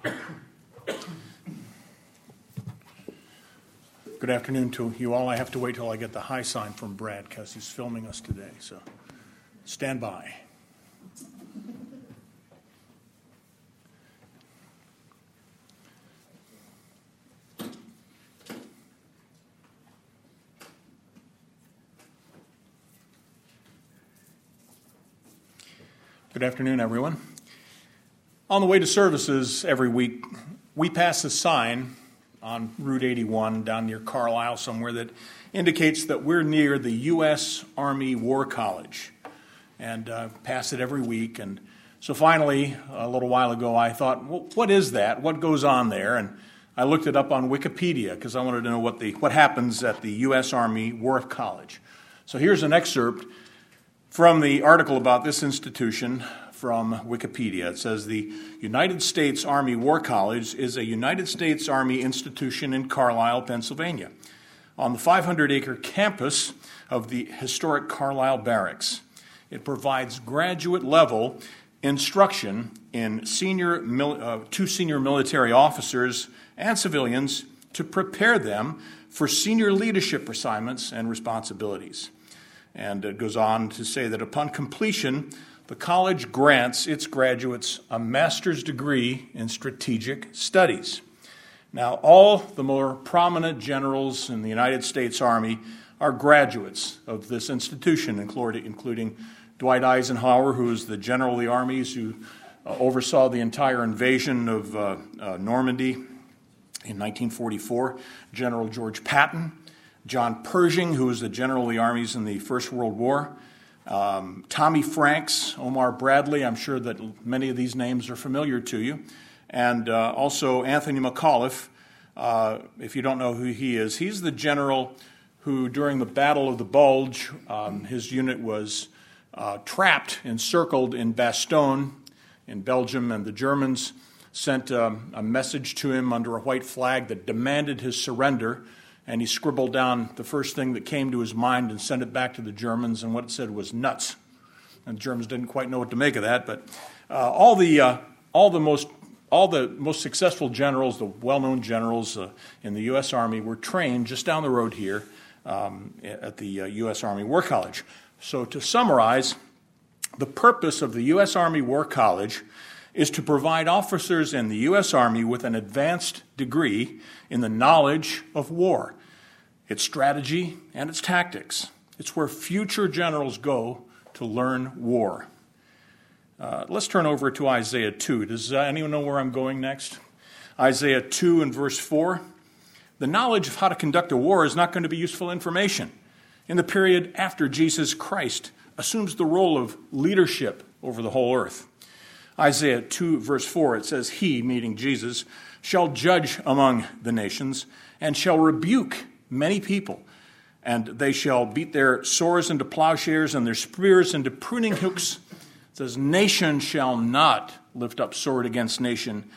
Good afternoon to you all. I have to wait till I get the high sign from Brad because he's filming us today, so stand by. Good afternoon, everyone. On the way to services every week, we pass a sign on Route 81 down near Carlisle somewhere that indicates that we're near the U.S. Army War College, and pass it every week. And so finally, a little while ago, I thought, well, what is that? What goes on there? And I looked it up on Wikipedia because I wanted to know what happens at the U.S. Army War College. So here's an excerpt from the article about this institution from Wikipedia. It says the United States Army War College is a United States Army institution in Carlisle, Pennsylvania, on the 500-acre campus of the historic Carlisle Barracks. It provides graduate-level instruction in to senior military officers and civilians to prepare them for senior leadership assignments and responsibilities. And it goes on to say that upon completion, the college grants its graduates a master's degree in strategic studies. Now, all the more prominent generals in the United States Army are graduates of this institution, including Dwight Eisenhower, who is the general of the armies who oversaw the entire invasion of Normandy in 1944, General George Patton, John Pershing, who was the general of the armies in the First World War, Tommy Franks, Omar Bradley. I'm sure that many of these names are familiar to you. And also Anthony McAuliffe, if you don't know who he is, he's the general who, during the Battle of the Bulge, his unit was trapped, encircled in Bastogne in Belgium, and the Germans sent a message to him under a white flag that demanded his surrender. And he scribbled down the first thing that came to his mind and sent it back to the Germans, and what it said was nuts. And the Germans didn't quite know what to make of that, but all the most successful generals, the well-known generals in the U.S. Army, were trained just down the road here at the U.S. Army War College. So to summarize, the purpose of the U.S. Army War College is to provide officers in the U.S. Army with an advanced degree in the knowledge of war, its strategy, and its tactics. It's where future generals go to learn war. Let's turn over to Isaiah 2. Does anyone know where I'm going next? Isaiah 2 and verse 4. The knowledge of how to conduct a war is not going to be useful information in the period after Jesus Christ assumes the role of leadership over the whole earth. Isaiah 2, verse 4, it says, He, meaning Jesus, shall judge among the nations and shall rebuke many people, and they shall beat their swords into plowshares and their spears into pruning hooks. It says, Nation shall not lift up sword against nation,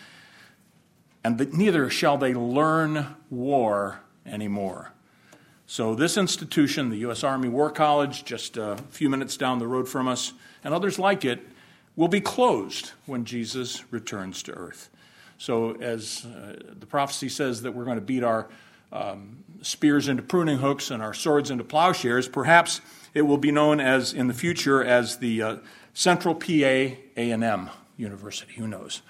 and neither shall they learn war anymore. So this institution, the U.S. Army War College, just a few minutes down the road from us, and others like it, will be closed when Jesus returns to earth. So as the prophecy says that we're going to beat our spears into pruning hooks and our swords into plowshares, perhaps it will be known as in the future as the Central PA A&M University. Who knows?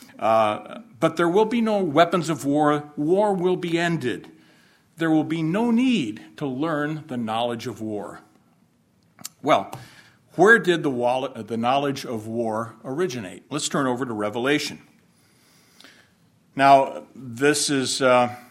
But there will be no weapons of war. War will be ended. There will be no need to learn the knowledge of war. Well, where did the knowledge of war originate? Let's turn over to Revelation. Now, this is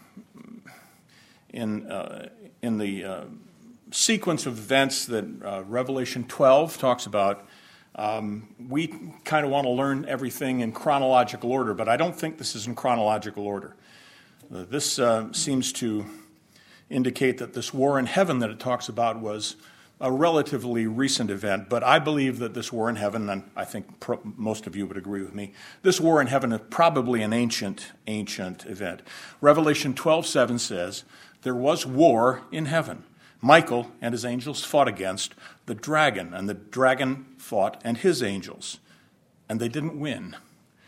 in the sequence of events that Revelation 12 talks about. We kind of want to learn everything in chronological order, but I don't think this is in chronological order. This seems to indicate that this war in heaven that it talks about was a relatively recent event, but I believe that this war in heaven, and I think most of you would agree with me, this war in heaven is probably an ancient event. Revelation 12:7 says, there was war in heaven. Michael and his angels fought against the dragon, and the dragon fought and his angels, and they didn't win.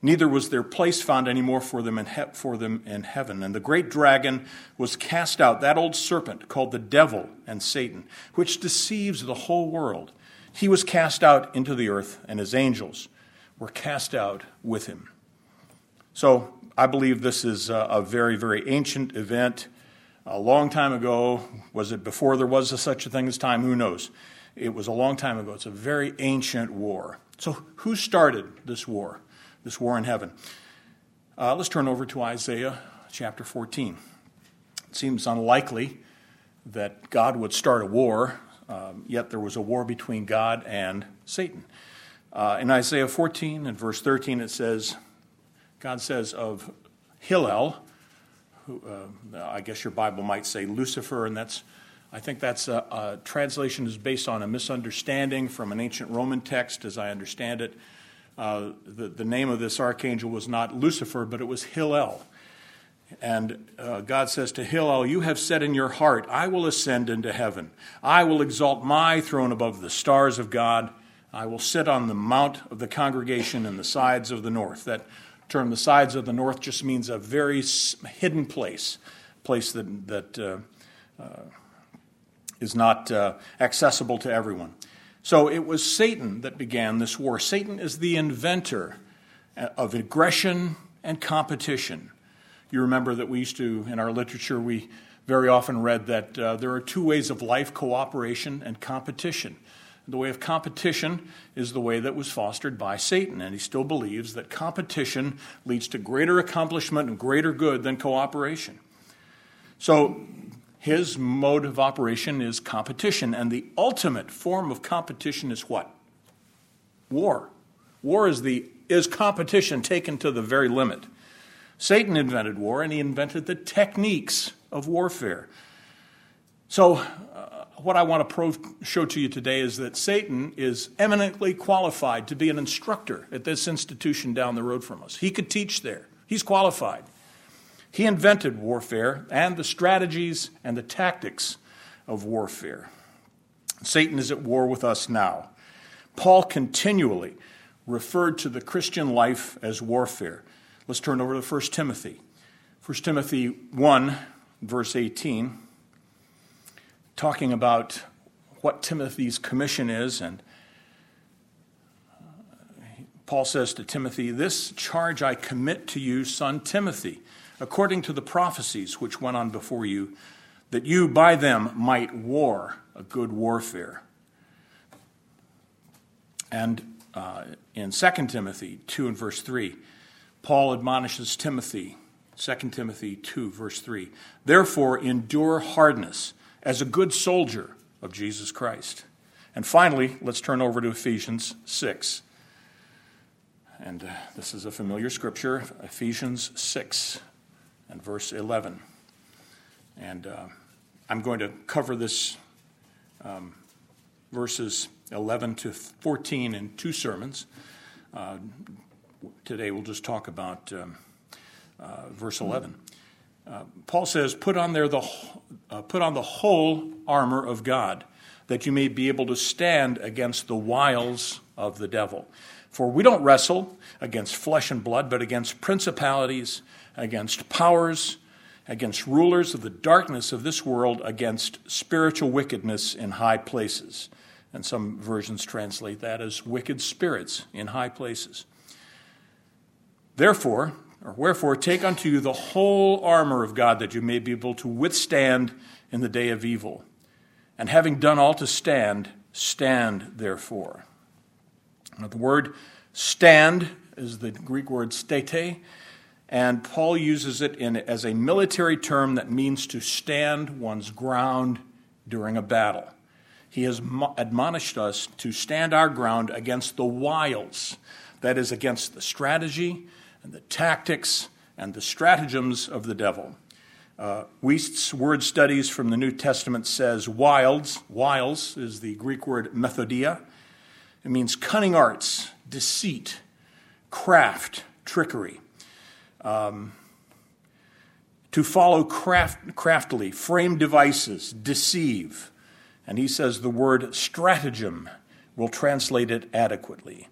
Neither was their place found anymore for them in heaven. And the great dragon was cast out, that old serpent called the devil and Satan, which deceives the whole world. He was cast out into the earth, and his angels were cast out with him. So I believe this is a very, very ancient event. A long time ago. Was it before there was such a thing as time? Who knows? It was a long time ago. It's a very ancient war. So who started this war in heaven? Let's turn over to Isaiah chapter 14. It seems unlikely that God would start a war, yet there was a war between God and Satan. In Isaiah 14 and verse 13 it says, God says of Hillel, who, I guess your Bible might say Lucifer, and I think that's a translation is based on a misunderstanding from an ancient Roman text, as I understand it. The name of this archangel was not Lucifer, but it was Hillel. And God says to Hillel, you have said in your heart, I will ascend into heaven. I will exalt my throne above the stars of God. I will sit on the mount of the congregation in the sides of the north. That term, the sides of the north, just means a very hidden place that is not accessible to everyone. So it was Satan that began this war. Satan is the inventor of aggression and competition. You remember that we used to, in our literature, we very often read that there are two ways of life, cooperation and competition. The way of competition is the way that was fostered by Satan, and he still believes that competition leads to greater accomplishment and greater good than cooperation. So his mode of operation is competition, and the ultimate form of competition is what? War. War is competition taken to the very limit. Satan invented war, and he invented the techniques of warfare. So what I want to show to you today is that Satan is eminently qualified to be an instructor at this institution down the road from us. He could teach there. He's qualified. He invented warfare and the strategies and the tactics of warfare. Satan is at war with us now. Paul continually referred to the Christian life as warfare. Let's turn over to 1 Timothy. 1 Timothy 1, verse 18. Talking about what Timothy's commission is, and Paul says to Timothy, this charge I commit to you, son Timothy, according to the prophecies which went on before you, that you by them might war a good warfare. And in 2 Timothy 2 and verse 3, Paul admonishes Timothy, 2 Timothy 2, verse 3, therefore endure hardness as a good soldier of Jesus Christ. And finally, let's turn over to Ephesians 6. And this is a familiar scripture, Ephesians 6 and verse 11. And I'm going to cover this verses 11 to 14 in two sermons. Today we'll just talk about verse 11. Paul says, put on the whole armor of God, that you may be able to stand against the wiles of the devil. For we don't wrestle against flesh and blood, but against principalities, against powers, against rulers of the darkness of this world, against spiritual wickedness in high places. And some versions translate that as wicked spirits in high places. Wherefore, take unto you the whole armor of God, that you may be able to withstand in the day of evil. And having done all to stand, stand therefore. Now, the word stand is the Greek word stete, and Paul uses it as a military term that means to stand one's ground during a battle. He has admonished us to stand our ground against the wiles, that is, against the strategy and the tactics and the stratagems of the devil. Wuest's word studies from the New Testament says wiles is the Greek word methodia. It means cunning arts, deceit, craft, trickery. To follow craftily, frame devices, deceive. And he says the word stratagem will translate it adequately.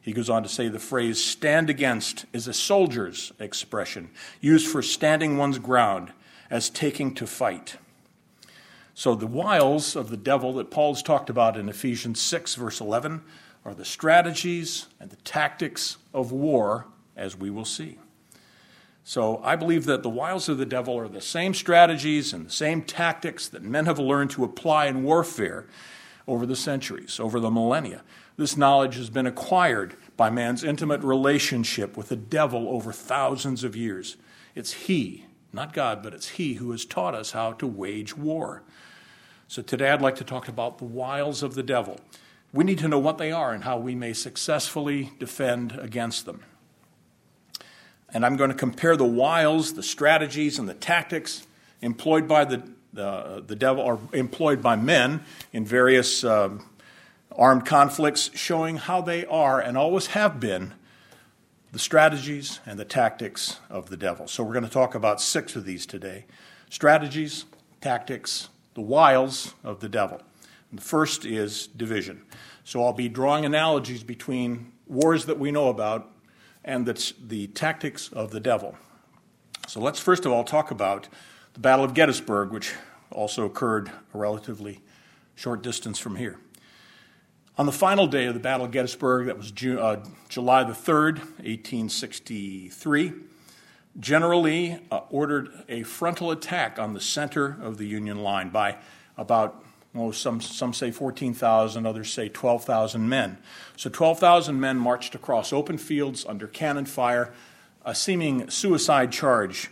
He goes on to say the phrase stand against is a soldier's expression used for standing one's ground as taking to fight. So the wiles of the devil that Paul's talked about in Ephesians 6, verse 11, are the strategies and the tactics of war, as we will see. So I believe that the wiles of the devil are the same strategies and the same tactics that men have learned to apply in warfare over the centuries, over the millennia. This knowledge has been acquired by man's intimate relationship with the devil over thousands of years. It's he, not God, but it's he who has taught us how to wage war. So today I'd like to talk about the wiles of the devil. We need to know what they are and how we may successfully defend against them. And I'm going to compare the wiles, the strategies, and the tactics employed by the devil, or employed by men in various armed conflicts, showing how they are and always have been the strategies and the tactics of the devil. So we're going to talk about 6 of these today. Strategies, tactics, the wiles of the devil. And the first is division. So I'll be drawing analogies between wars that we know about and the tactics of the devil. So let's first of all talk about the Battle of Gettysburg, which also occurred a relatively short distance from here. On the final day of the Battle of Gettysburg, that was July the 3rd, 1863, General Lee ordered a frontal attack on the center of the Union line by about, some say 14,000, others say 12,000 men. So 12,000 men marched across open fields under cannon fire, a seeming suicide charge.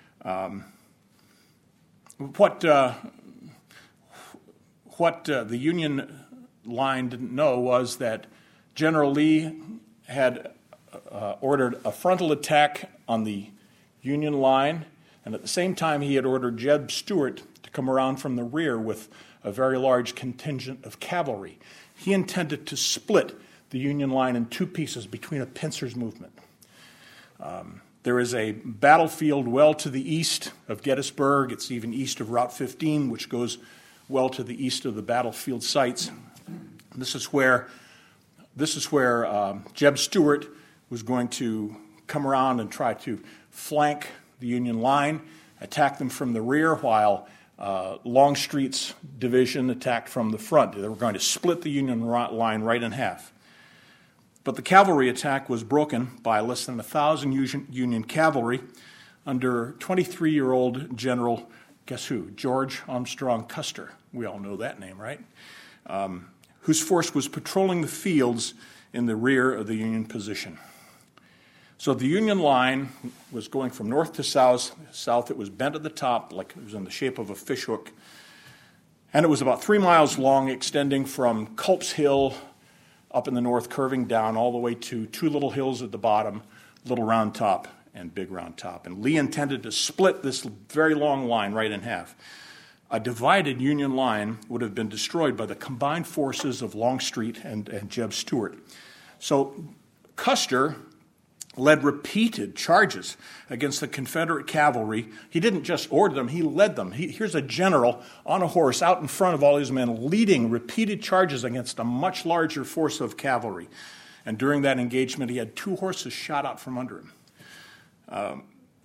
What the Union line didn't know was that General Lee had ordered a frontal attack on the Union line, and at the same time he had ordered Jeb Stuart to come around from the rear with a very large contingent of cavalry. He intended to split the Union line in 2 pieces between a pincer's movement. There is a battlefield well to the east of Gettysburg. It's even east of Route 15, which goes well to the east of the battlefield sites. This is where Jeb Stuart was going to come around and try to flank the Union line, attack them from the rear, while Longstreet's division attacked from the front. They were going to split the Union line right in half. But the cavalry attack was broken by less than 1,000 Union cavalry under 23-year-old General, guess who? George Armstrong Custer. We all know that name, right? Whose force was patrolling the fields in the rear of the Union position. So the Union line was going from north to south. It was bent at the top, like it was in the shape of a fishhook. And it was about 3 miles long, extending from Culp's Hill up in the north, curving down all the way to 2 little hills at the bottom, Little Round Top and Big Round Top. And Lee intended to split this very long line right in half. A divided Union line would have been destroyed by the combined forces of Longstreet and Jeb Stuart. So Custer led repeated charges against the Confederate cavalry. He didn't just order them, he led them. Here's a general on a horse out in front of all his men, leading repeated charges against a much larger force of cavalry. And during that engagement, he had 2 horses shot out from under him.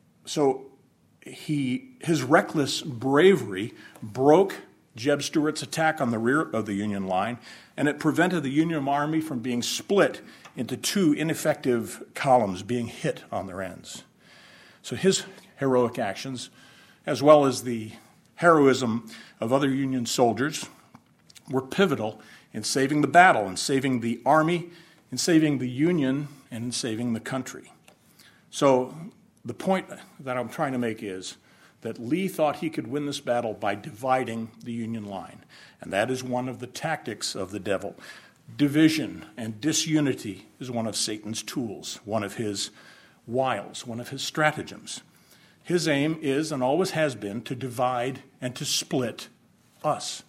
His reckless bravery broke Jeb Stuart's attack on the rear of the Union line, and it prevented the Union Army from being split into 2 ineffective columns being hit on their ends. So his heroic actions, as well as the heroism of other Union soldiers, were pivotal in saving the battle, in saving the Army, in saving the Union, and in saving the country. So the point that I'm trying to make is that Lee thought he could win this battle by dividing the Union line, and that is one of the tactics of the devil. Division and disunity is one of Satan's tools, one of his wiles, one of his stratagems. His aim is and always has been to divide and to split us,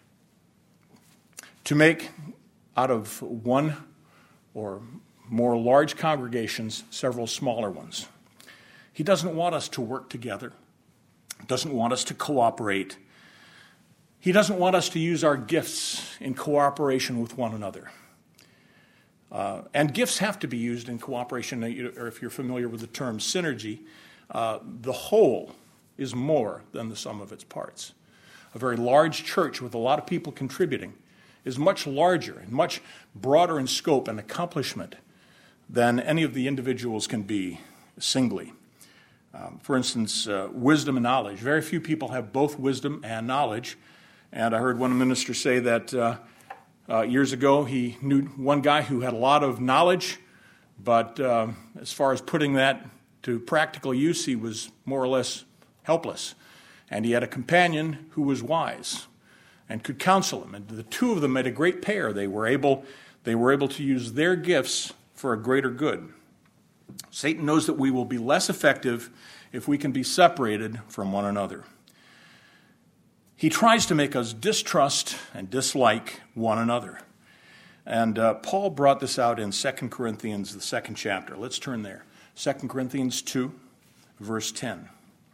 to make out of one or more large congregations several smaller ones. He doesn't want us to work together, doesn't want us to cooperate. He doesn't want us to use our gifts in cooperation with one another. And gifts have to be used in cooperation, or if you're familiar with the term synergy, the whole is more than the sum of its parts. A very large church with a lot of people contributing is much larger and much broader in scope and accomplishment than any of the individuals can be singly. For instance, wisdom and knowledge. Very few people have both wisdom and knowledge. And I heard one minister say that years ago he knew one guy who had a lot of knowledge, but as far as putting that to practical use, he was more or less helpless. And he had a companion who was wise and could counsel him. And the two of them made a great pair. They were able to use their gifts for a greater good. Satan knows that we will be less effective if we can be separated from one another. He tries to make us distrust and dislike one another. And Paul brought this out in 2 Corinthians, the 2nd chapter. Let's turn there. 2 Corinthians 2, verse 10.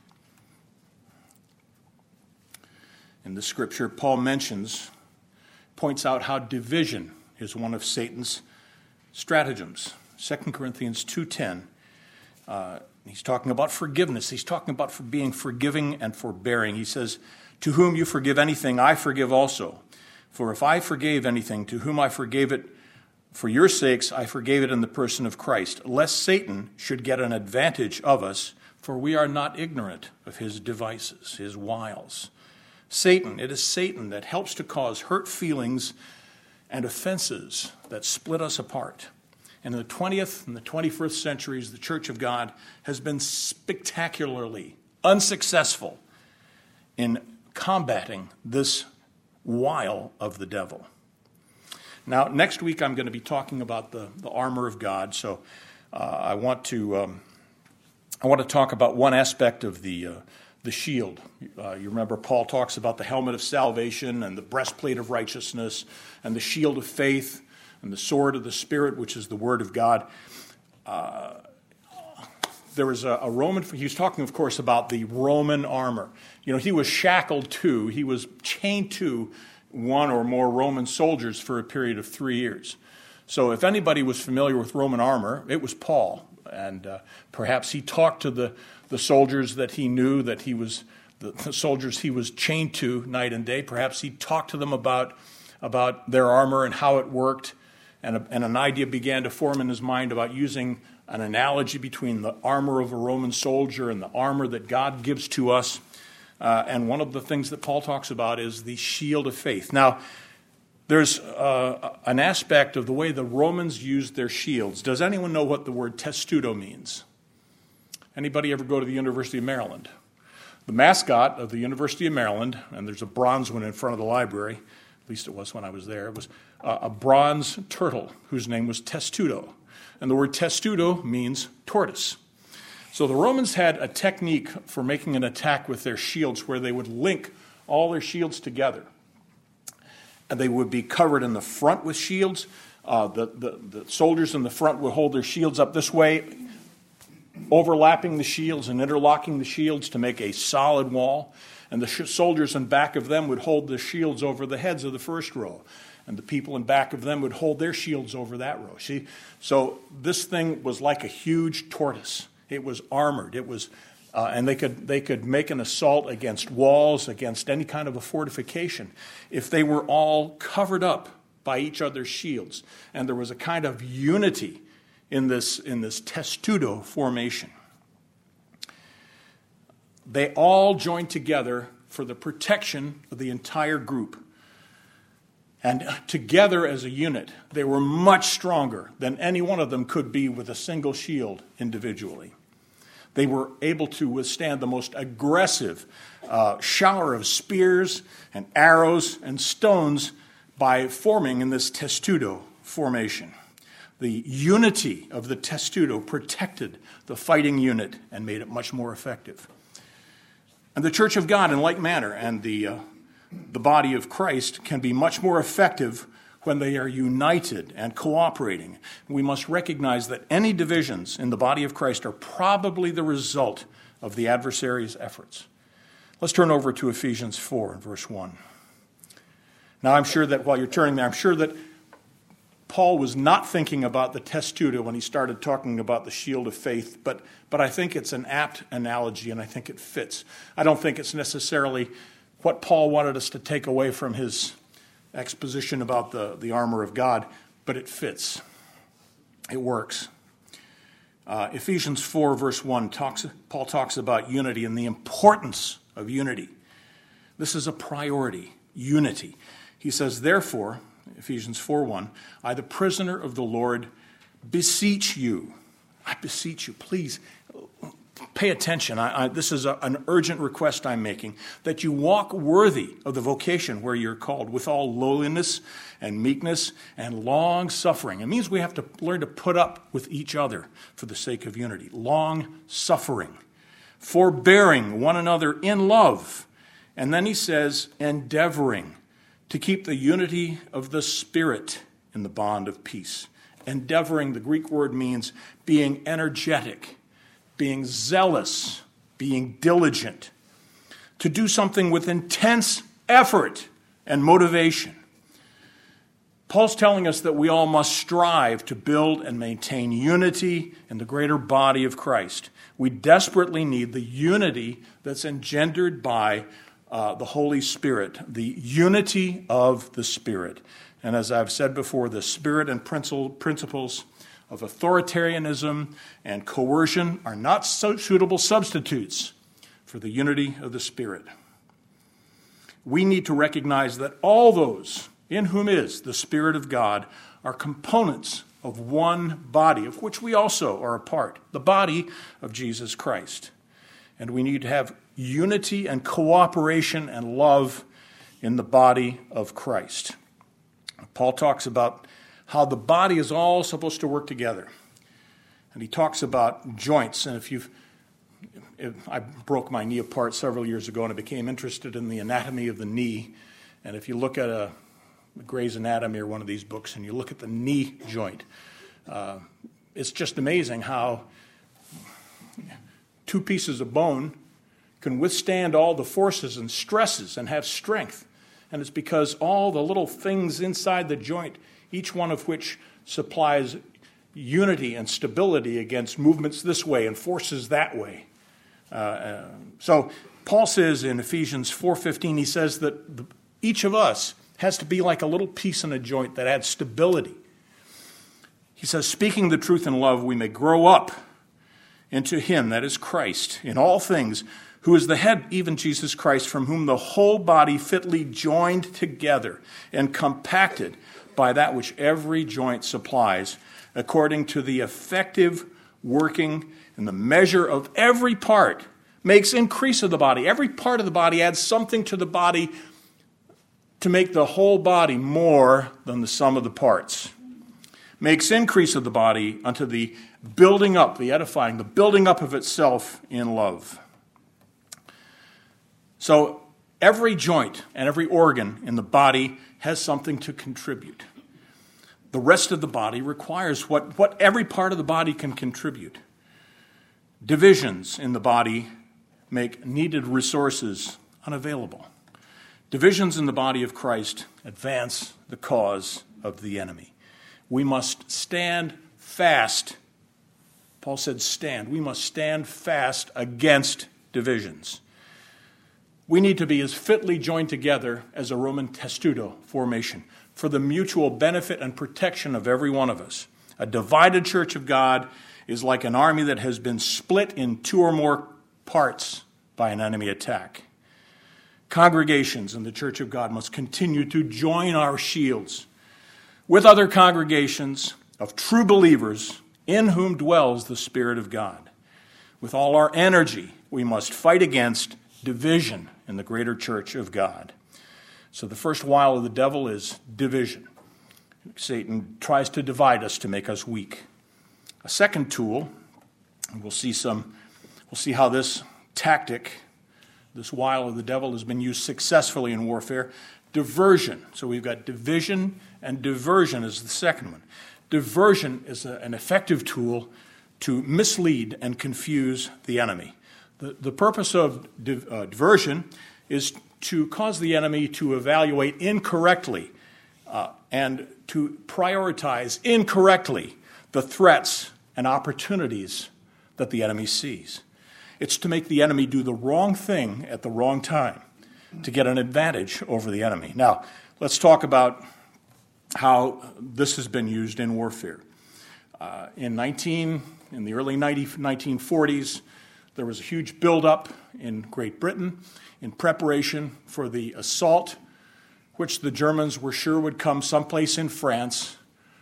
In the scripture, Paul points out how division is one of Satan's stratagems. 2 Corinthians 2:10, he's talking about forgiveness. He's talking about being forgiving and forbearing. He says, "To whom you forgive anything, I forgive also. For if I forgave anything, to whom I forgave it for your sakes, I forgave it in the person of Christ, lest Satan should get an advantage of us, for we are not ignorant of his devices," his wiles. It is Satan that helps to cause hurt feelings and offenses that split us apart. And in the 20th and the 21st centuries, the Church of God has been spectacularly unsuccessful in combating this wile of the devil. Now, next week I'm going to be talking about the armor of God, so I want to talk about one aspect of the shield. You remember Paul talks about the helmet of salvation and the breastplate of righteousness and the shield of faith and the sword of the Spirit, which is the Word of God. There was a Roman, he was talking, of course, about the Roman armor. You know, he was shackled to, he was chained to one or more Roman soldiers for a period of 3 years. So if anybody was familiar with Roman armor, it was Paul. And perhaps he talked to the soldiers that he knew, that he was the soldiers he was chained to night and day. Perhaps he talked to them about their armor and how it worked. And an idea began to form in his mind about using an analogy between the armor of a Roman soldier and the armor that God gives to us. And one of the things that Paul talks about is the shield of faith. Now, there's an aspect of the way the Romans used their shields. Does anyone know what the word testudo means? Anybody ever go to the University of Maryland? The mascot of the University of Maryland, and there's a bronze one in front of the library, at least it was when I was there, it was a bronze turtle whose name was Testudo. And the word testudo means tortoise. So the Romans had a technique for making an attack with their shields where they would link all their shields together. And they would be covered in the front with shields. The soldiers in the front would hold their shields up this way, overlapping the shields and interlocking the shields to make a solid wall. And the soldiers in back of them would hold the shields over the heads of the first row. And the people in back of them would hold their shields over that row. See? So this thing was like a huge tortoise. It was armored. It was, and they could make an assault against walls, against any kind of a fortification, if they were all covered up by each other's shields. And there was a kind of unity in this testudo formation. They all joined together for the protection of the entire group. And together as a unit, they were much stronger than any one of them could be with a single shield individually. They were able to withstand the most aggressive shower of spears and arrows and stones by forming in this testudo formation. The unity of the testudo protected the fighting unit and made it much more effective. And the Church of God, in like manner, and the body of Christ can be much more effective when they are united and cooperating. We must recognize that any divisions in the body of Christ are probably the result of the adversary's efforts. Let's turn over to Ephesians 4 and verse 1. Now, I'm sure that while you're turning there, I'm sure that Paul was not thinking about the testudo when he started talking about the shield of faith, but I think it's an apt analogy, and I think it fits. I don't think it's necessarily what Paul wanted us to take away from his exposition about the armor of God, but it fits. It works. Ephesians 4, verse 1, Paul talks about unity and the importance of unity. This is a priority, unity. He says, therefore, Ephesians 4:1, I, the prisoner of the Lord, beseech you. I beseech you, please pay attention. This is an urgent request I'm making, that you walk worthy of the vocation where you're called, with all lowliness and meekness and long suffering. It means we have to learn to put up with each other for the sake of unity. Long suffering, forbearing one another in love. And then he says, endeavoring to keep the unity of the Spirit in the bond of peace. Endeavoring, the Greek word means being energetic, being zealous, being diligent, to do something with intense effort and motivation. Paul's telling us that we all must strive to build and maintain unity in the greater body of Christ. We desperately need the unity that's engendered by the Holy Spirit, the unity of the Spirit. And as I've said before, the spirit and principles of authoritarianism and coercion are not suitable substitutes for the unity of the Spirit. We need to recognize that all those in whom is the Spirit of God are components of one body, of which we also are a part, the body of Jesus Christ. And we need to have unity and cooperation and love in the body of Christ. Paul talks about how the body is all supposed to work together. And he talks about joints. And I broke my knee apart several years ago and I became interested in the anatomy of the knee. And if you look at a Gray's Anatomy or one of these books and you look at the knee joint, it's just amazing how two pieces of bone can withstand all the forces and stresses and have strength. And it's because all the little things inside the joint, each one of which supplies unity and stability against movements this way and forces that way. So Paul says in Ephesians 4:15, he says that each of us has to be like a little piece in a joint that adds stability. He says, speaking the truth in love, we may grow up into him, that is Christ, in all things, who is the head, even Jesus Christ, from whom the whole body fitly joined together and compacted by that which every joint supplies, according to the effective working and the measure of every part, makes increase of the body. Every part of the body adds something to the body to make the whole body more than the sum of the parts. Makes increase of the body unto the building up, the edifying, the building up of itself in love. So every joint and every organ in the body has something to contribute. The rest of the body requires what every part of the body can contribute. Divisions in the body make needed resources unavailable. Divisions in the body of Christ advance the cause of the enemy. We must stand fast. Paul said stand. We must stand fast against divisions. We need to be as fitly joined together as a Roman testudo formation for the mutual benefit and protection of every one of us. A divided church of God is like an army that has been split in two or more parts by an enemy attack. Congregations in the church of God must continue to join our shields with other congregations of true believers in whom dwells the Spirit of God. With all our energy, we must fight against division in the greater church of God. So the first wile of the devil is division. Satan tries to divide us to make us weak. A second tool, and we'll see how this tactic, this wile of the devil, has been used successfully in warfare. Diversion. So we've got division, and diversion is the second one. Diversion is an effective tool to mislead and confuse the enemy. The purpose of diversion is to cause the enemy to evaluate incorrectly and to prioritize incorrectly the threats and opportunities that the enemy sees. It's to make the enemy do the wrong thing at the wrong time to get an advantage over the enemy. Now, let's talk about how this has been used in warfare. In the early 1940s, there was a huge buildup in Great Britain in preparation for the assault, which the Germans were sure would come someplace in France.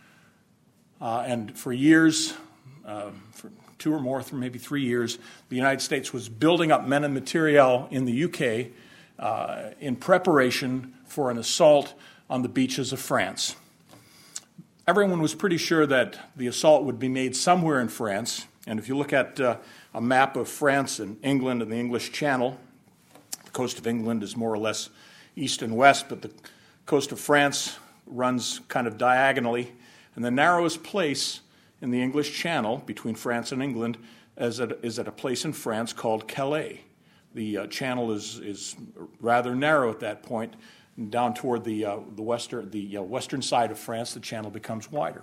And for years, for 2 or more, maybe 3 years, the United States was building up men and materiel in the UK in preparation for an assault on the beaches of France. Everyone was pretty sure that the assault would be made somewhere in France. And if you look at a map of France and England and the English Channel, the coast of England is more or less east and west, but the coast of France runs kind of diagonally. And the narrowest place in the English Channel between France and England is at a place in France called Calais. The channel is rather narrow at that point. And down toward the western side of France, the channel becomes wider.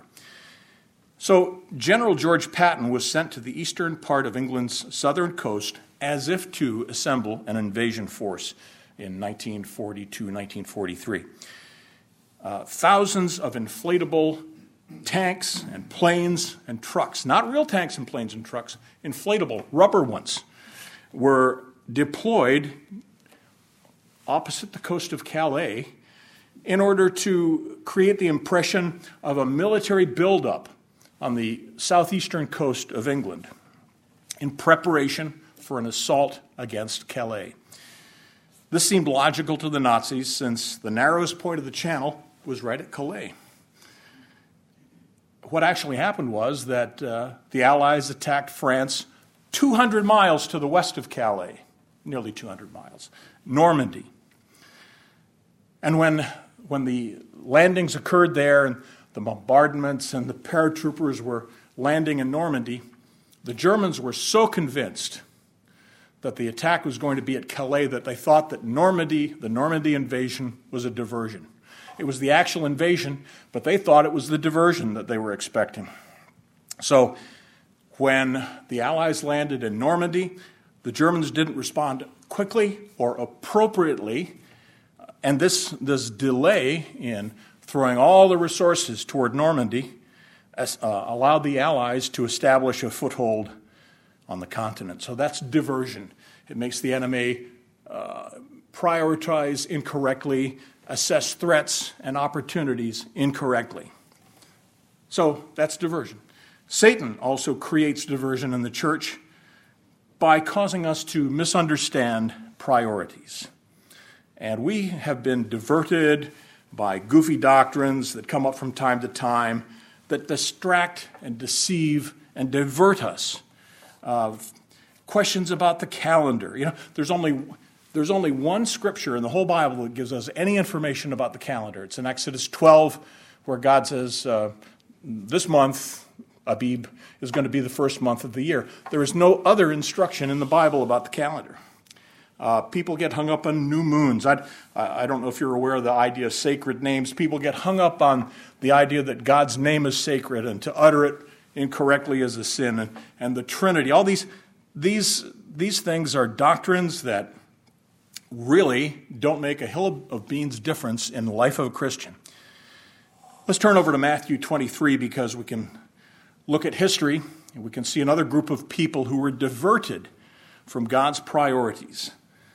So General George Patton was sent to the eastern part of England's southern coast as if to assemble an invasion force in 1942, 1943. Thousands of inflatable tanks and planes and trucks, not real tanks and planes and trucks, inflatable rubber ones, were deployed opposite the coast of Calais in order to create the impression of a military buildup on the southeastern coast of England in preparation for an assault against Calais. This seemed logical to the Nazis since the narrowest point of the channel was right at Calais. What actually happened was that the Allies attacked France 200 miles to the west of Calais, nearly 200 miles, Normandy. And when the landings occurred there and the bombardments and the paratroopers were landing in Normandy, the Germans were so convinced that the attack was going to be at Calais that they thought that the Normandy invasion was a diversion. It was the actual invasion, but they thought it was the diversion that they were expecting. So when the Allies landed in Normandy, the Germans didn't respond quickly or appropriately, and this delay in throwing all the resources toward Normandy allowed the Allies to establish a foothold on the continent. So that's diversion. It makes the enemy prioritize incorrectly, assess threats and opportunities incorrectly. So that's diversion. Satan also creates diversion in the church by causing us to misunderstand priorities. And we have been diverted by goofy doctrines that come up from time to time that distract and deceive and divert us. Questions about the calendar. You know, there's only one scripture in the whole Bible that gives us any information about the calendar. It's in Exodus 12, where God says, this month, Abib, is going to be the first month of the year. There is no other instruction in the Bible about the calendar. People get hung up on new moons. I don't know if you're aware of the idea of sacred names. People get hung up on the idea that God's name is sacred and to utter it incorrectly is a sin. And the Trinity, all these things are doctrines that really don't make a hill of beans difference in the life of a Christian. Let's turn over to Matthew 23 because we can look at history and we can see another group of people who were diverted from God's priorities.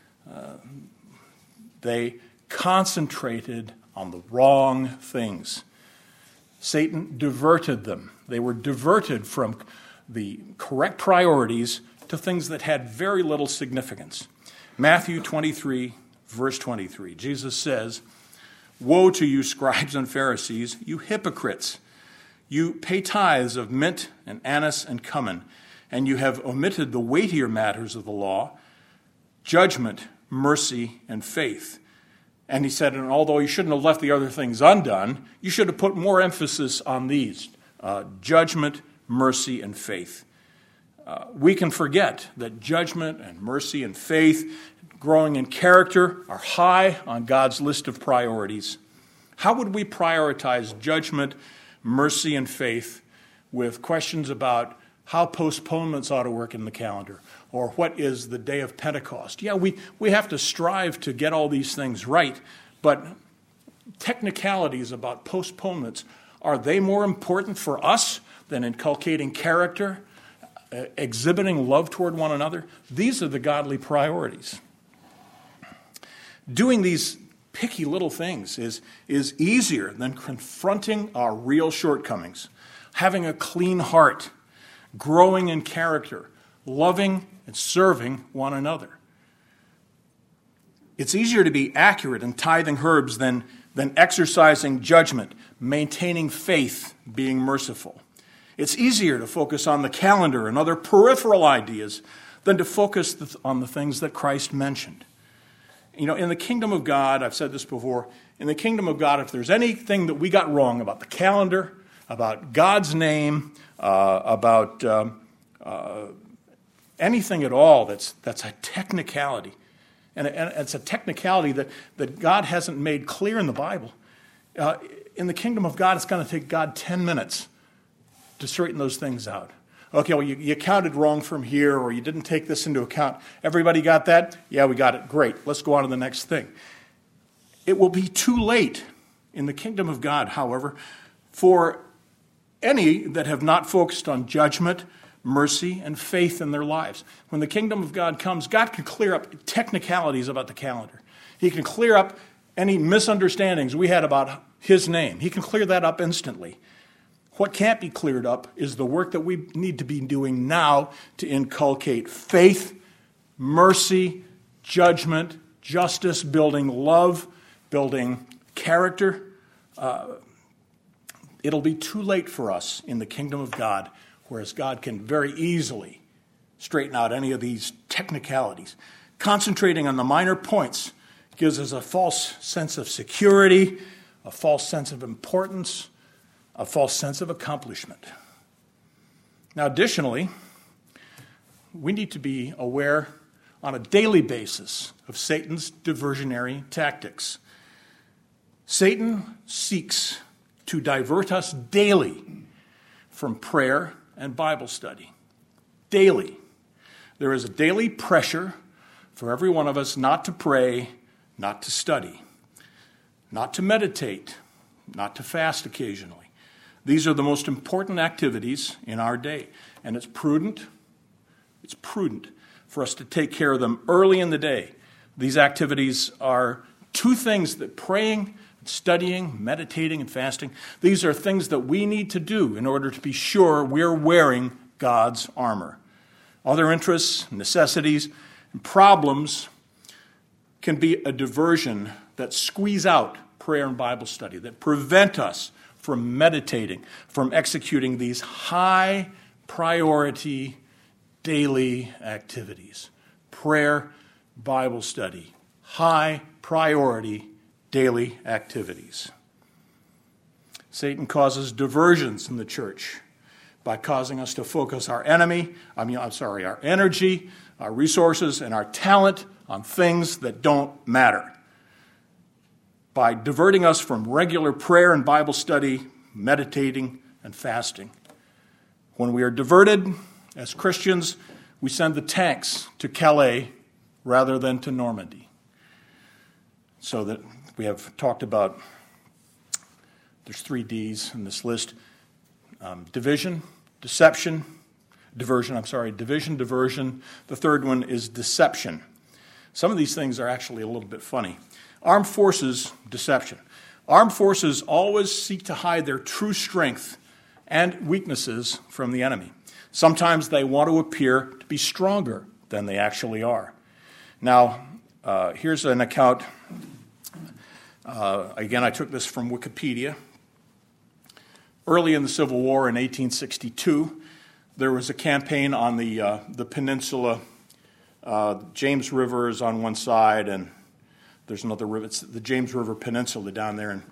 They concentrated on the wrong things. Satan diverted them. They were diverted from the correct priorities to things that had very little significance. Matthew 23, verse 23, Jesus says, "Woe to you, scribes and Pharisees, you hypocrites! You pay tithes of mint and anise and cumin, and you have omitted the weightier matters of the law, judgment, mercy, and faith." And he said, and although you shouldn't have left the other things undone, you should have put more emphasis on these, judgment, mercy, and faith. We can forget that judgment and mercy and faith, growing in character, are high on God's list of priorities. How would we prioritize judgment, mercy, and faith with questions about how postponements ought to work in the calendar, or what is the day of Pentecost? Yeah, we have to strive to get all these things right, but technicalities about postponements, are they more important for us than inculcating character, exhibiting love toward one another? These are the godly priorities. Doing these picky little things is easier than confronting our real shortcomings, having a clean heart, growing in character, loving and serving one another. It's easier to be accurate in tithing herbs than exercising judgment, maintaining faith, being merciful. It's easier to focus on the calendar and other peripheral ideas than to focus on the things that Christ mentioned. You know, in the kingdom of God, I've said this before, in the kingdom of God, if there's anything that we got wrong about the calendar, about God's name, about anything at all that's a technicality, and it's a technicality that God hasn't made clear in the Bible, in the kingdom of God, it's going to take God 10 minutes to straighten those things out. Okay, well, you counted wrong from here, or you didn't take this into account. Everybody got that? Yeah, we got it. Great. Let's go on to the next thing. It will be too late in the kingdom of God, however, for any that have not focused on judgment, mercy, and faith in their lives. When the kingdom of God comes, God can clear up technicalities about the calendar. He can clear up any misunderstandings we had about His name. He can clear that up instantly. What can't be cleared up is the work that we need to be doing now to inculcate faith, mercy, judgment, justice, building love, building character. It'll be too late for us in the kingdom of God, whereas God can very easily straighten out any of these technicalities. Concentrating on the minor points gives us a false sense of security, a false sense of importance, a false sense of accomplishment. Now, additionally, we need to be aware on a daily basis of Satan's diversionary tactics. Satan seeks to divert us daily from prayer and Bible study. Daily. There is a daily pressure for every one of us not to pray, not to study, not to meditate, not to fast occasionally. These are the most important activities in our day, and it's prudent for us to take care of them early in the day. These activities are two things that praying, studying, meditating, and fasting, these are things that we need to do in order to be sure we're wearing God's armor. Other interests, necessities, and problems can be a diversion that squeeze out prayer and Bible study, that prevent us from meditating, from executing these high priority daily activities. Prayer, Bible study, high priority daily activities. Satan causes diversions in the church by causing us to focus our energy, our resources, and our talent on things that don't matter. By diverting us from regular prayer and Bible study, meditating, and fasting. When we are diverted, as Christians, we send the tanks to Calais rather than to Normandy. So that we have talked about, there's 3 D's in this list. Division, diversion. The third one is deception. Some of these things are actually a little bit funny. Armed forces, deception. Armed forces always seek to hide their true strength and weaknesses from the enemy. Sometimes they want to appear to be stronger than they actually are. Now, here's an account. Again, I took this from Wikipedia. Early in the Civil War in 1862, there was a campaign on the peninsula. James River is on one side, and there's another river. It's the James River Peninsula down there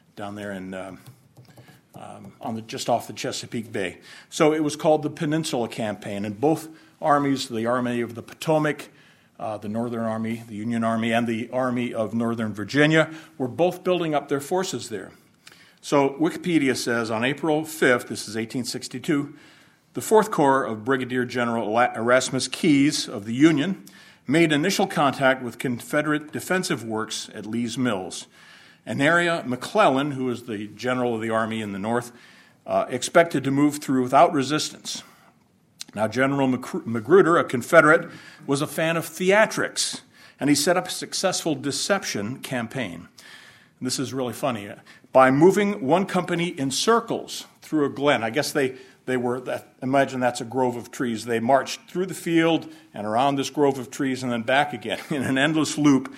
just off the Chesapeake Bay. So it was called the Peninsula Campaign, and both armies, the Army of the Potomac the Northern Army, the Union Army, and the Army of Northern Virginia were both building up their forces there. So Wikipedia says on April 5th, this is 1862, the 4th Corps of Brigadier General Erasmus Keyes of the Union made initial contact with Confederate defensive works at Lee's Mills, an area McClellan, who was the general of the Army in the North, expected to move through without resistance. Now, General Magruder, a Confederate, was a fan of theatrics, and he set up a successful deception campaign. And this is really funny. By moving one company in circles through a glen, I guess they were, imagine that's a grove of trees. They marched through the field and around this grove of trees and then back again in an endless loop.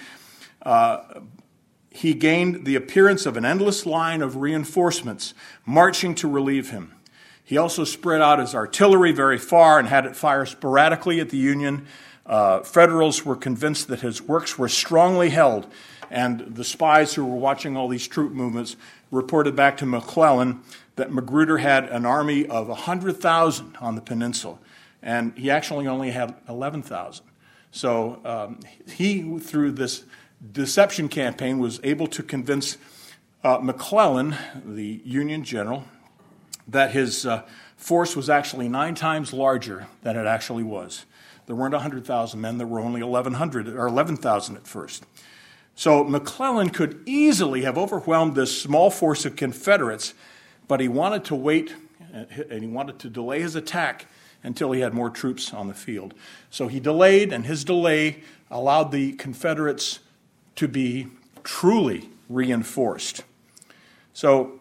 He gained the appearance of an endless line of reinforcements marching to relieve him. He also spread out his artillery very far and had it fire sporadically at the Union. Federals were convinced that his works were strongly held, and the spies who were watching all these troop movements reported back to McClellan that Magruder had an army of 100,000 on the peninsula, and he actually only had 11,000. So he, through this deception campaign, was able to convince McClellan, the Union general, that his force was actually 9 times larger than it actually was. There weren't 100,000 men, there were only 1,100 or 11,000 at first. So McClellan could easily have overwhelmed this small force of Confederates, but he wanted to wait and he wanted to delay his attack until he had more troops on the field. So he delayed, and his delay allowed the Confederates to be truly reinforced. So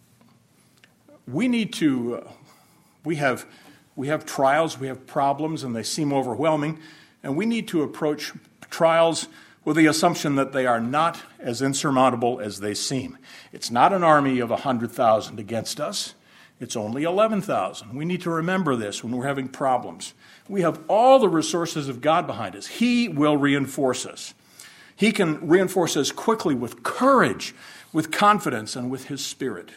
we need to, we have trials, we have problems, and they seem overwhelming, and we need to approach trials with the assumption that they are not as insurmountable as they seem. It's not an army of 100,000 against us. It's only 11,000. We need to remember this when we're having problems. We have all the resources of God behind us. He will reinforce us. He can reinforce us quickly with courage, with confidence, and with His Spirit.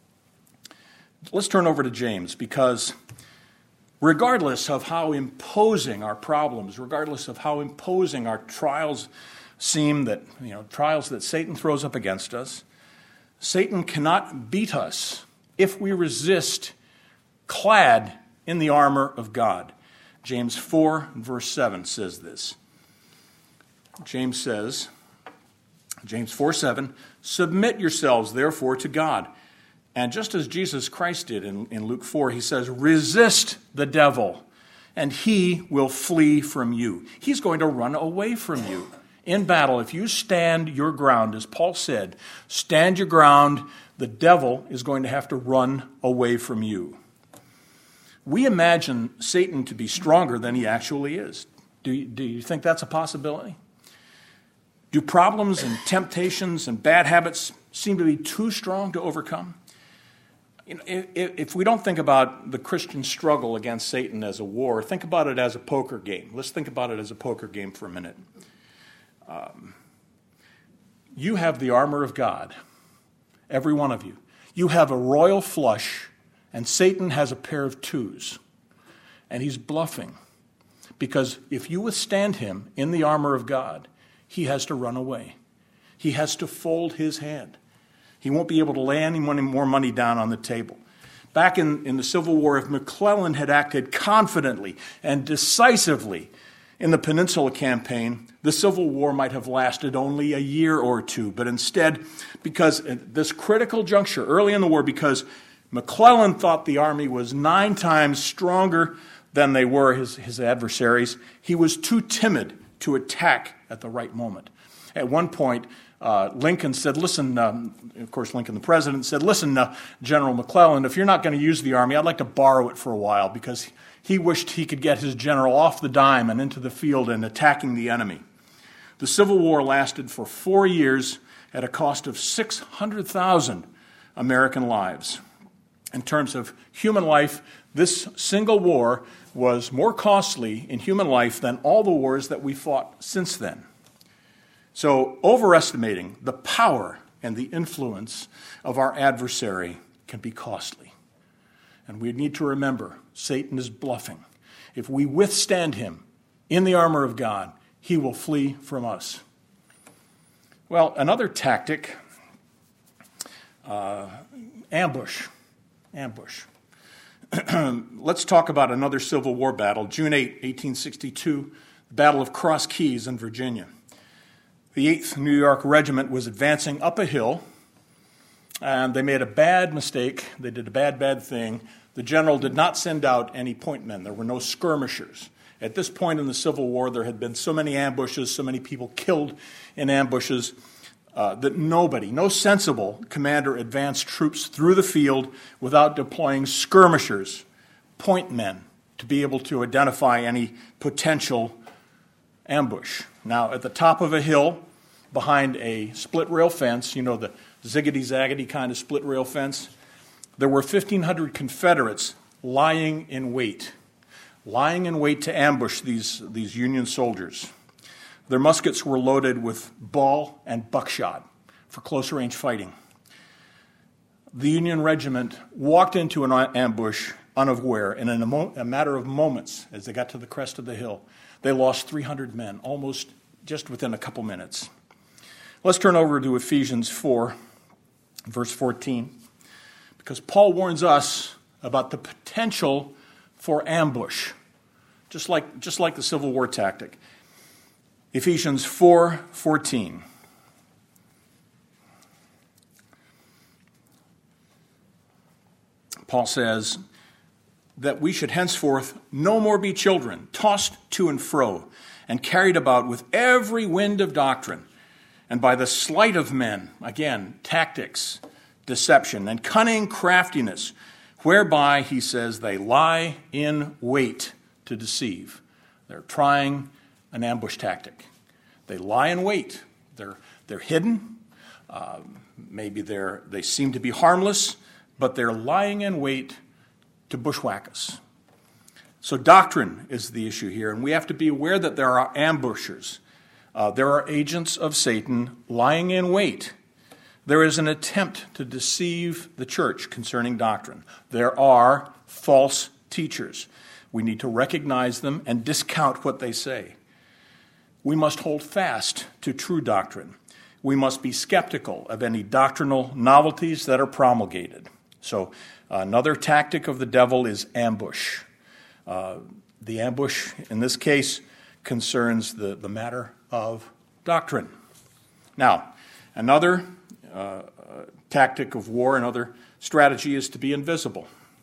Let's turn over to James, because regardless of how imposing our problems, regardless of how imposing our trials seem, that trials that Satan throws up against us, Satan cannot beat us if we resist clad in the armor of God. James 4, verse 7 says this. James says, James 4:7, submit yourselves therefore to God. And just as Jesus Christ did in Luke 4, he says, resist the devil, and he will flee from you. He's going to run away from you. In battle, if you stand your ground, as Paul said, stand your ground, the devil is going to have to run away from you. We imagine Satan to be stronger than he actually is. Do you think that's a possibility? Do problems and temptations and bad habits seem to be too strong to overcome? If we don't think about the Christian struggle against Satan as a war, think about it as a poker game. Let's think about it as a poker game for a minute. You have the armor of God, every one of you. You have a royal flush, and Satan has a pair of twos. And he's bluffing, because if you withstand him in the armor of God, he has to run away. He has to fold his hand. He won't be able to lay any more money down on the table. Back in the Civil War, if McClellan had acted confidently and decisively in the Peninsula Campaign, the Civil War might have lasted only a year or two. But instead, because at this critical juncture early in the war, because McClellan thought the army was 9 times stronger than they were, his adversaries, he was too timid to attack at the right moment. At one point, Lincoln said, listen, of course, Lincoln, the president, said, listen, General McClellan, if you're not going to use the army, I'd like to borrow it for a while, because he wished he could get his general off the dime and into the field and attacking the enemy. The Civil War lasted for 4 years at a cost of 600,000 American lives. In terms of human life, this single war was more costly in human life than all the wars that we fought since then. So overestimating the power and the influence of our adversary can be costly. And we need to remember, Satan is bluffing. If we withstand him in the armor of God, he will flee from us. Well, another tactic, ambush. Let's talk about another Civil War battle, June 8, 1862, the Battle of Cross Keys in Virginia. The 8th New York Regiment was advancing up a hill, and they made a bad mistake. They did a bad thing. The general did not send out any point men. There were no skirmishers. At this point in the Civil War, there had been so many ambushes, so many people killed in ambushes, that no sensible commander advanced troops through the field without deploying skirmishers, point men, to be able to identify any potential ambush. Now, at the top of a hill, behind a split rail fence, you know, the ziggity-zaggity kind of split rail fence, there were 1,500 Confederates lying in wait to ambush these Union soldiers. Their muskets were loaded with ball and buckshot for close-range fighting. The Union regiment walked into an ambush unaware, and in a matter of moments, as they got to the crest of the hill, they lost 300 men, almost just within a couple minutes. Let's turn over to Ephesians 4, verse 14, because Paul warns us about the potential for ambush, just like the Civil War tactic. Ephesians 4:14. Paul says that we should henceforth no more be children, tossed to and fro, and carried about with every wind of doctrine, and by the sleight of men, again, tactics, deception, and cunning craftiness, whereby, he says, they lie in wait to deceive. They're trying an ambush tactic. They lie in wait. They're hidden. Maybe they seem to be harmless, but they're lying in wait to bushwhack us. So doctrine is the issue here, and we have to be aware that there are ambushers. There are agents of Satan lying in wait. There is an attempt to deceive the church concerning doctrine. There are false teachers. We need to recognize them and discount what they say. We must hold fast to true doctrine. We must be skeptical of any doctrinal novelties that are promulgated. So another tactic of the devil is ambush. The ambush, in this case, concerns the matter of doctrine. Now, another tactic of war, another strategy is to be invisible.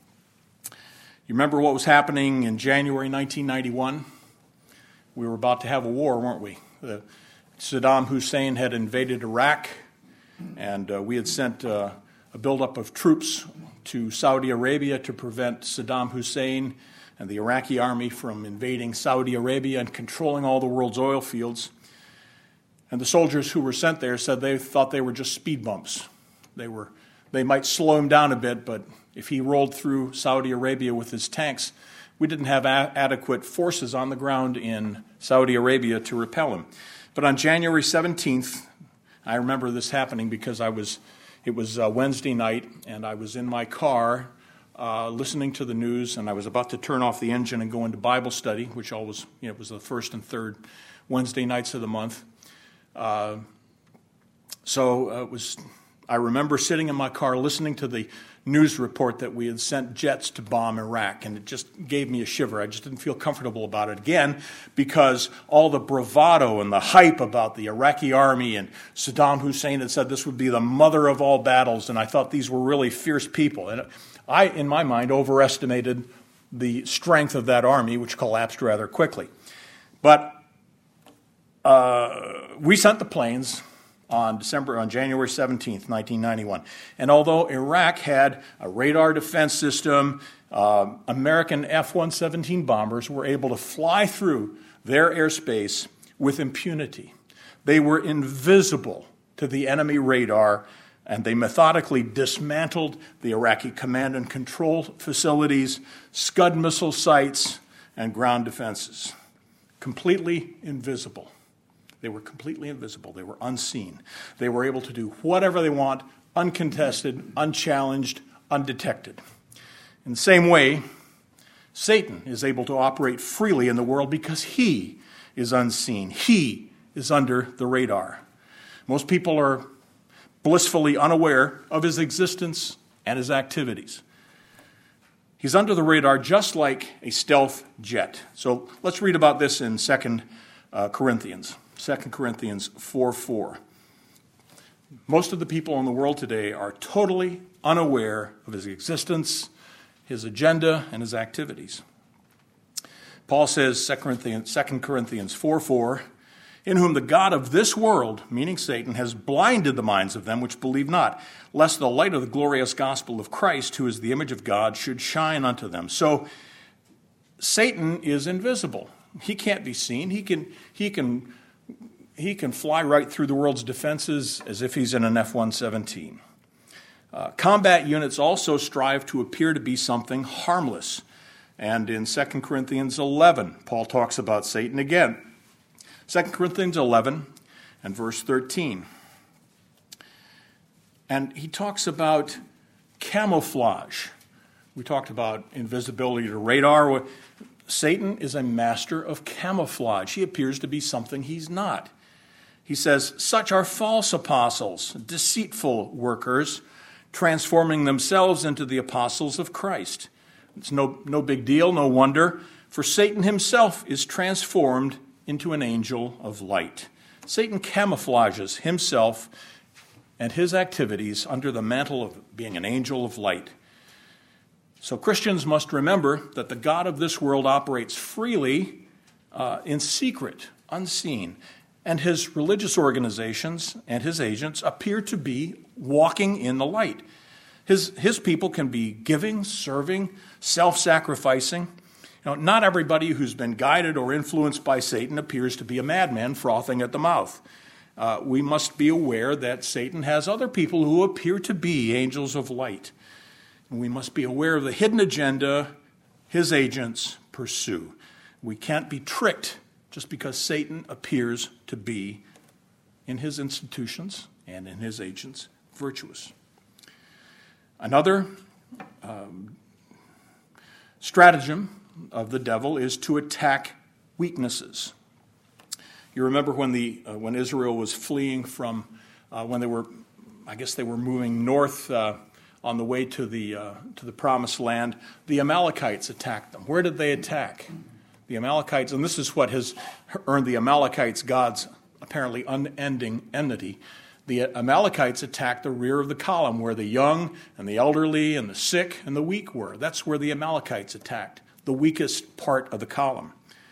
You remember what was happening in January 1991? We were about to have a war, weren't we? Saddam Hussein had invaded Iraq, and we had sent a buildup of troops to Saudi Arabia to prevent Saddam Hussein and the Iraqi army from invading Saudi Arabia and controlling all the world's oil fields. And the soldiers who were sent there said they thought they were just speed bumps. They might slow him down a bit, but if he rolled through Saudi Arabia with his tanks, we didn't have adequate forces on the ground in Saudi Arabia to repel him. But on January 17th, I remember this happening because it was Wednesday night, and I was in my car listening to the news, and I was about to turn off the engine and go into Bible study, which always, it was the first and third Wednesday nights of the month. I remember sitting in my car listening to the news report that we had sent jets to bomb Iraq, and it just gave me a shiver. I just didn't feel comfortable about it again because all the bravado and the hype about the Iraqi army, and Saddam Hussein had said this would be the mother of all battles, and I thought these were really fierce people. And I, in my mind, overestimated the strength of that army, which collapsed rather quickly. But we sent the planes on January 17th, 1991. And although Iraq had a radar defense system, American F-117 bombers were able to fly through their airspace with impunity. They were invisible to the enemy radar, and they methodically dismantled the Iraqi command and control facilities, Scud missile sites, and ground defenses. Completely invisible. They were completely invisible. They were unseen. They were able to do whatever they want, uncontested, unchallenged, undetected. In the same way, Satan is able to operate freely in the world because he is unseen. He is under the radar. Most people are blissfully unaware of his existence and his activities. He's under the radar just like a stealth jet. So let's read about this in 2 Corinthians 4:4. Most of the people in the world today are totally unaware of his existence, his agenda, and his activities. Paul says, 2 Corinthians 4:4, in whom the God of this world, meaning Satan, has blinded the minds of them which believe not, lest the light of the glorious gospel of Christ, who is the image of God, should shine unto them. So Satan is invisible. He can't be seen. He can fly right through the world's defenses as if he's in an F-117. Combat units also strive to appear to be something harmless. And in 2 Corinthians 11, Paul talks about Satan again. 2 Corinthians 11 and verse 13. And he talks about camouflage. We talked about invisibility to radar. Satan is a master of camouflage. He appears to be something he's not. He says, such are false apostles, deceitful workers, transforming themselves into the apostles of Christ. It's no big deal, no wonder, for Satan himself is transformed into an angel of light. Satan camouflages himself and his activities under the mantle of being an angel of light. So Christians must remember that the God of this world operates freely in secret, unseen, and his religious organizations and his agents appear to be walking in the light. His people can be giving, serving, self-sacrificing. Not everybody who's been guided or influenced by Satan appears to be a madman frothing at the mouth. We must be aware that Satan has other people who appear to be angels of light. And we must be aware of the hidden agenda his agents pursue. We can't be tricked just because Satan appears to be, in his institutions and in his agents, virtuous. Another stratagem of the devil is to attack weaknesses. You remember when Israel was fleeing from when they were moving north on the way to the promised land. The Amalekites attacked them. Where did they attack? The Amalekites, and this is what has earned the Amalekites God's apparently unending enmity. The Amalekites attacked the rear of the column where the young and the elderly and the sick and the weak were. That's where the Amalekites attacked, the weakest part of the column.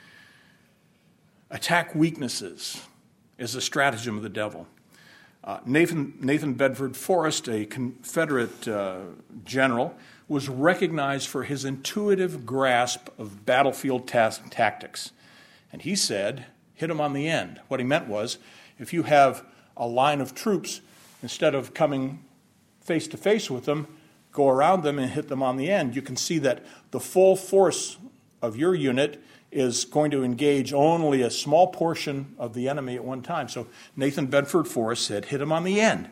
Attack weaknesses is a stratagem of the devil. Nathan Bedford Forrest, a Confederate general, was recognized for his intuitive grasp of battlefield tactics. And he said, hit them on the end. What he meant was, if you have a line of troops, instead of coming face to face with them, go around them and hit them on the end. You can see that the full force of your unit is going to engage only a small portion of the enemy at one time. So Nathan Bedford Forrest said, hit him on the end.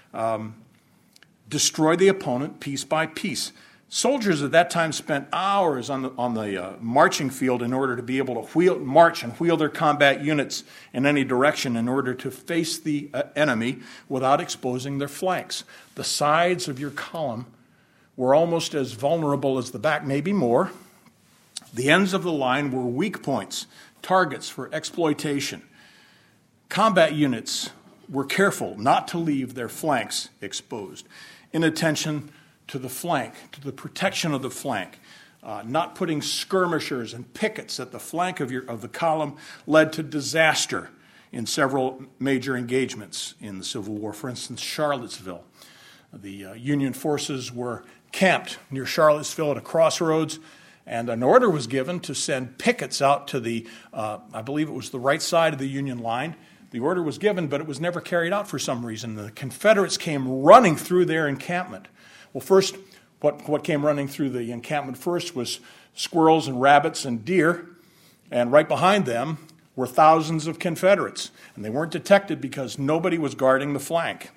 Destroy the opponent piece by piece. Soldiers at that time spent hours on the marching field in order to be able to march and wheel their combat units in any direction in order to face the enemy without exposing their flanks. The sides of your column were almost as vulnerable as the back, maybe more. The ends of the line were weak points, targets for exploitation. Combat units were careful not to leave their flanks exposed. Inattention to the flank, to the protection of the flank, not putting skirmishers and pickets at the flank of the column led to disaster in several major engagements in the Civil War. For instance, Charlottesville. The Union forces were camped near Charlottesville at a crossroads, and an order was given to send pickets out to the, I believe it was the right side of the Union line. The order was given, but it was never carried out for some reason. The Confederates came running through their encampment. Well, first, what came running through the encampment first was squirrels and rabbits and deer, and right behind them were thousands of Confederates, and they weren't detected because nobody was guarding the flank.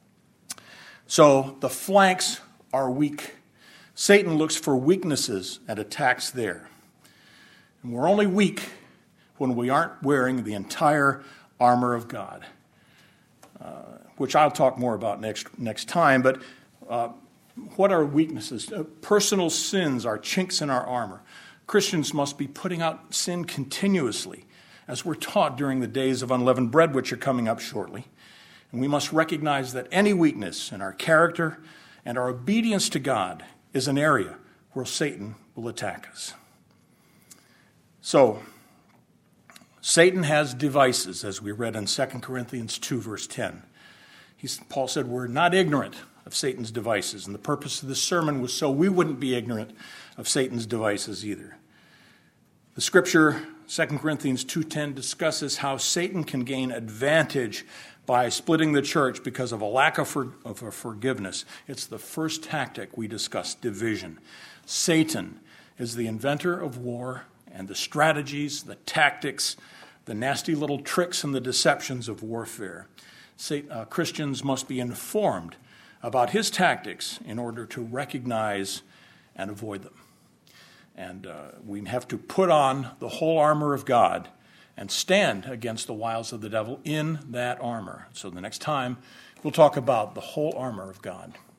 So the flanks are weak. Satan looks for weaknesses and attacks there. And we're only weak when we aren't wearing the entire armor of God, which I'll talk more about next time. But what are weaknesses? Personal sins are chinks in our armor. Christians must be putting out sin continuously, as we're taught during the days of unleavened bread, which are coming up shortly. And we must recognize that any weakness in our character and our obedience to God is an area where Satan will attack us. So, Satan has devices, as we read in 2 Corinthians 2, verse 10. Paul said we're not ignorant of Satan's devices, and the purpose of this sermon was so we wouldn't be ignorant of Satan's devices either. The scripture, 2 Corinthians 2:10, discusses how Satan can gain advantage by splitting the church because of a lack of forgiveness. It's the first tactic we discussed, division. Satan is the inventor of war and the strategies, the tactics, the nasty little tricks and the deceptions of warfare. Christians must be informed about his tactics in order to recognize and avoid them. And we have to put on the whole armor of God and stand against the wiles of the devil in that armor. So the next time, we'll talk about the whole armor of God.